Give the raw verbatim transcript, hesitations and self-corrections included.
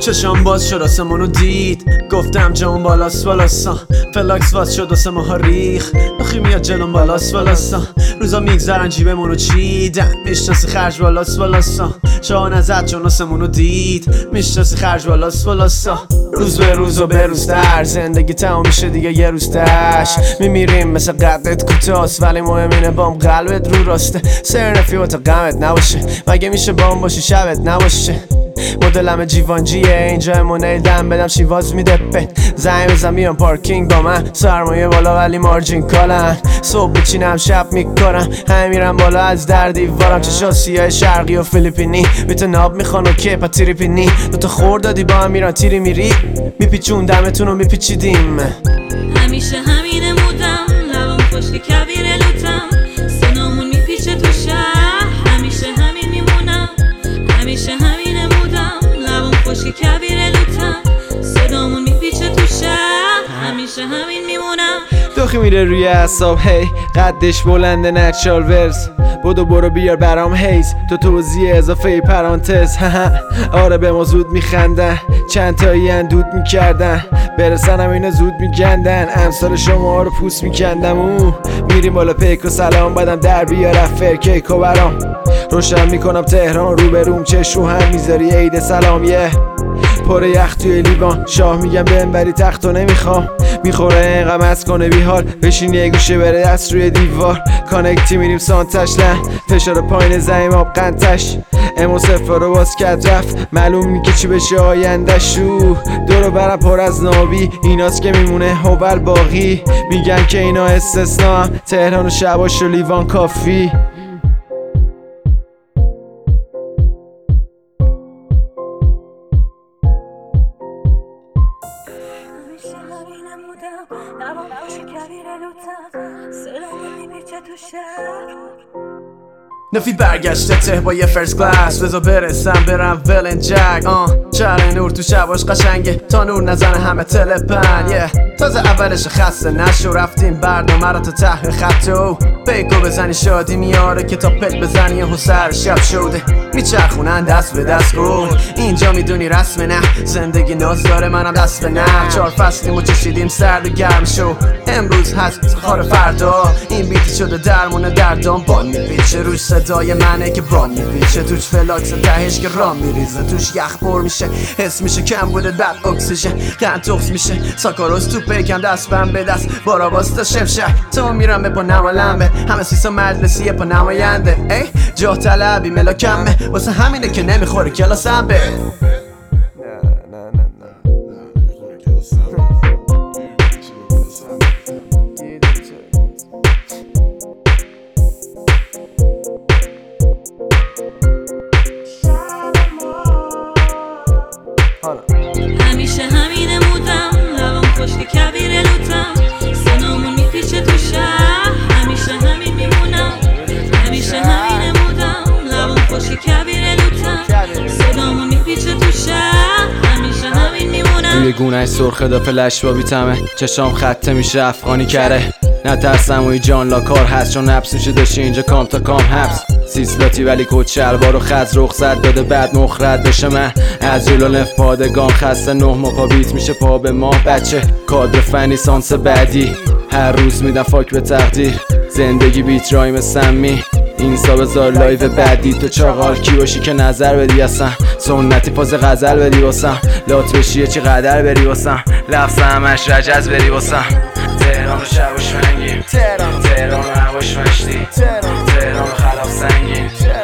چشم باز شد آسمونو دید، گفتم جام بالاست بالاسا، فلاکس واز شد واسه ماها ریخ، نخی میاد جلوم بالاست بالاسا، روزا میگذرن جیبمونو چیدن، میشناسی خرج بالاست بالاسا، شاه نزد چون آسمونو دید، میشناسی خرج بالاست بالاسا. روز به روز و به روز در زندگی تمام میشه دیگه یه روز دش، میمیریم مثل قدت کوتاست ولی مهم اینه بام قلبت رو راسته، سرنفی و تا غمت نباشه، مگه میشه بام باشی شبت نباشه. مدلم جیوانجیه اینجا امونه دم بدم شیواز میده پت، زنگ بزن میان پارکینگ با من، سرمایه بالا ولی مارجین کالن، صبح بچینم شب میکنم، همه میرم بالا از در دیوارم، چشا سیاه شرقی و فیلیپینی، میتو ناب میخوان و کیپا تیری پینی، دوتا خور دادی با هم میران تیری میری، میپیچون دمتون رو میپیچیدیم. همیشه همینه مودم، لبم پشت کبیر لوتم، سنامون میپیچه تو شهر، همیشه همین میمونم، همیشه همینه مودم، لبم پشت کبیر لوتم، صدامون میپیچه تو شهر، همیشه همین میمونم. دوخی میره روی اعصاب هی قدش بلنده نچرال ورز، بودو برو بیار برام هیز تو توضیح اضافه پرانتز. آره به ما زود میخندن، چند تایی اندود میکردن، برسنم اینو زود میگندن، امثال شما رو پوست میکندم. او میریم بالا پیک و سلام بدم در بیار افر کیک و برام، روشن میکنم تهران رو به روم چش رو هم میذاری عید سلام یه yeah. پر یخ توی لیوان شاه میگم بهم بری تختو نمیخوام، میخوره اینقم از کنه بیحال بشین یه گوشه بره دست روی دیوار، کانکتی میریم سانتش نه فشار پایین زمین آب قنتش، امو صفر رو باز کد رفت معلوم نی که چی بشه آیندش، رو دورو برم پر از نابی ایناست که میمونه هوبل باقی، میگن که اینا استثنا هم تهران و شباش و لیوان کافی. لبم پشت کبیر لوتم، سلامون میپیچه تو شهر. نفی برگشته ته با یه فرست کلاس، بذار برسم برم ولن جک، آه شهر نور تو شباش قشنگه تا نور نزنه همه تلپن یه yeah. تازه اولش خسته نشو رفتیم برنامه رو تا ته خطو، بیکو بزنی شادی میاره که تا پل بزنی و سر شب شده، میچرخونن دست به دست کن اینجا میدونی رسم نه، زندگی ناز داره منم دست به نه، چهار فصلیم و چشیدیم سرد و گرم شو، امروز هست خار فردا، این بیتی شده درمونه دردام بان میپیچه روش صدای منه که بان میپیچه توش، فلاکس تهش که رام میریزه توش، یخ پر میشه حس میشه کم بوده بد اکسیژن، قند تخص میشه ساکاروز تو پیکم دست بم به دست بارا باستا شمشه، تو میرم به پا نمالمه همه سیسا مجلسیه پا نماینده، ای جاه طلبی ملا کمه واسه همینه که نمیخوره کلاسم به همیشه همینه مودم، لبم پشت کبیر لوتم، سنامون میپیچه تو شهر، همیشه همین میمونم، همیشه همینه مودم، لبم پشت کبیر لوتم، صدامون میپیچه تو شهر، همیشه همین میمونم. روی گونه‌اش سرخه دا فلش با بیتمه، چشام خطه میشه افغانی کره، نترسم و جان لا کار هست چون نفس میشه داشته اینجا کام تا کام حبس، سیسلاتی ولی کت شلوار و خز رخصت داده بعد مخرد بشه من، از جلو نف پادگان خسته نه ما پا بیت میشه پا به ماه بچه، کادر فنی سانس بعدی هر روز میدم فاک به تقدیر، زندگی بیت رایم سمی این بذار لایو بعدی، تو چاقال کی باشی که نظر بدی اصلا، سنتی فاز غزل بدی واسم، لات بشیه چی قدر بری واسم، لفظ همش رجز بری واسم، تهران رو شب و شنگیم، تهران تهران رو هواش مشتی، تهران تهران رو خلاف سنگیم.